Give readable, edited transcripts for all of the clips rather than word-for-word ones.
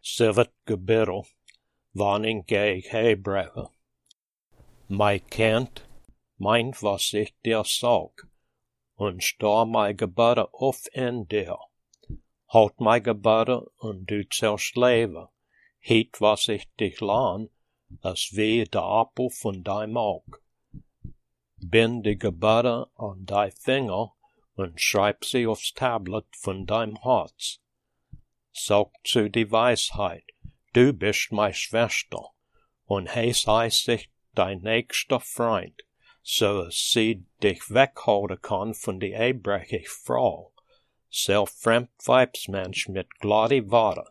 Sivet gebiddel, wanneer ik hebreche. Mij kent, meint was ich dir sag, und sta mij gebodden auf in dir. Halt mij gebodden und du zellst leven, hiet was ich dich laan, als wie de Apfel von deinem Aug. Bind die gebodden an dein Finger und schreib sie aufs Tablet von deinem Herz. Sag zu die Weisheit, du bist meine Schwester, und heiß sich dein nächster Freund, so es sie dich wegholen kann von die ehebrechige Frau, selb fremd Weibsmensch mit gladi Worte.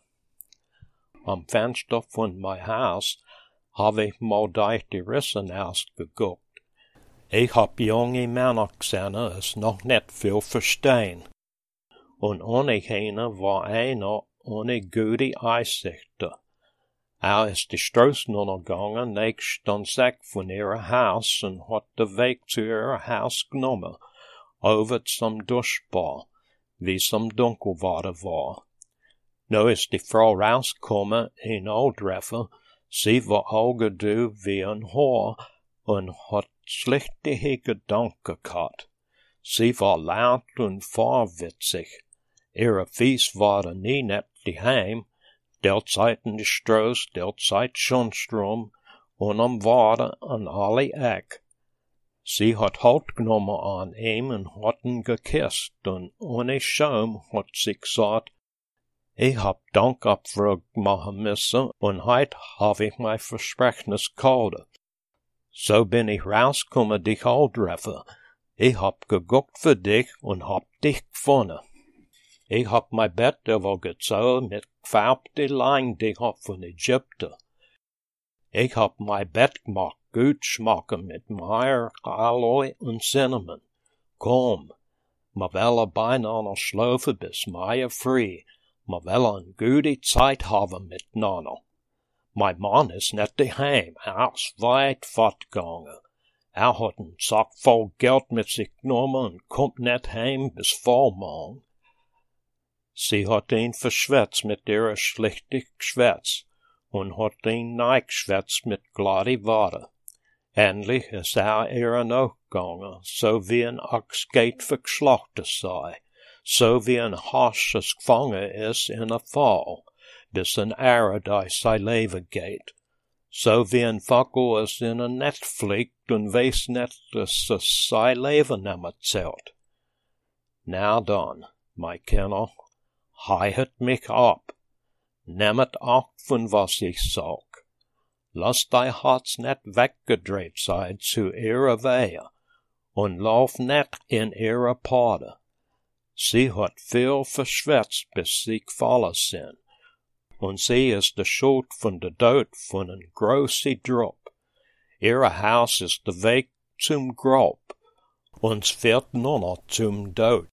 Am Fenster von mein Haus habe ich mal durch die Rissen ausgeguckt. Ich hab junge Männer gesehen, es noch nicht viel verstehen. Und ohne eine war einer ohne gute Einsichten. Ist die Straßen untergegangen, nächst dann Sack von ihrer Haus und hat den Weg zu ihrer Haus genommen, over zum Duschbar, wie es am Dunkelwarte war. Nu ist die Frau rausgekommen in Oldreffer, sie war augedu wie ein Haar und hat schlichtige Gedanken gehabt. Sie war laut und vorwitzig. Ihre Fies waren nie net daheim, derzeit in die Straße, derzeit Schonstrom und am Waden an alle Eck. Sie hat Halt genommen an ihm und hat ihn gekisst, und ohne Scham hat sie gesagt, ich hab Dankabfrage machen müssen, und heut hab ich mein Versprechnis gehalten. So bin ich rausgekommen, dich Oldreffer. Ich hab geguckt für dich und hab dich gefunden. Ich hab mein Bett übergezogen mit gefärbte Leindinger von Ägypten. Ich hab mein Bett gemacht, gut schmecken mit Meier, Aloe und Cinnamon. Komm, ma welle beinahe noch schlafen bis Meier früh. Ma welle eine gute Zeit haben miteinander. Mein Mann ist nicht daheim, ist weit fortgegangen. Hat einen Sack voll Geld mit sich genommen und kommt nicht heim bis Vollmond. Sie hat ihn verschwätzt mit ihrer schlichtig Geschwätz und hat ihn neigeschwätzt mit gladi Worte. Endlich ist ihr nachgegangen, so wie ein Ochs geht für geschlachtet sei, so wie ein Hasch es gefangen ist in a Fall, bis ein Paradise sein Leben geht, so wie ein Vogel es in ein Netz fliegt und weiß nicht, dass es sein Leben nimmer zählt. Na dann, mein Kinder, heihet mich ab, nehmet Acht von was ich sag. Lass dein Herz nicht weggedreht sein zu ihrer Wehe und lauf nicht in ihre Pfade. Sie hat viel verschwätzt, bis sie gefallen sind, und sie ist die Schuld von der Tod von einem großen Drop. Ihr Haus ist der Weg zum Grab, und es wird nur noch zum Tod.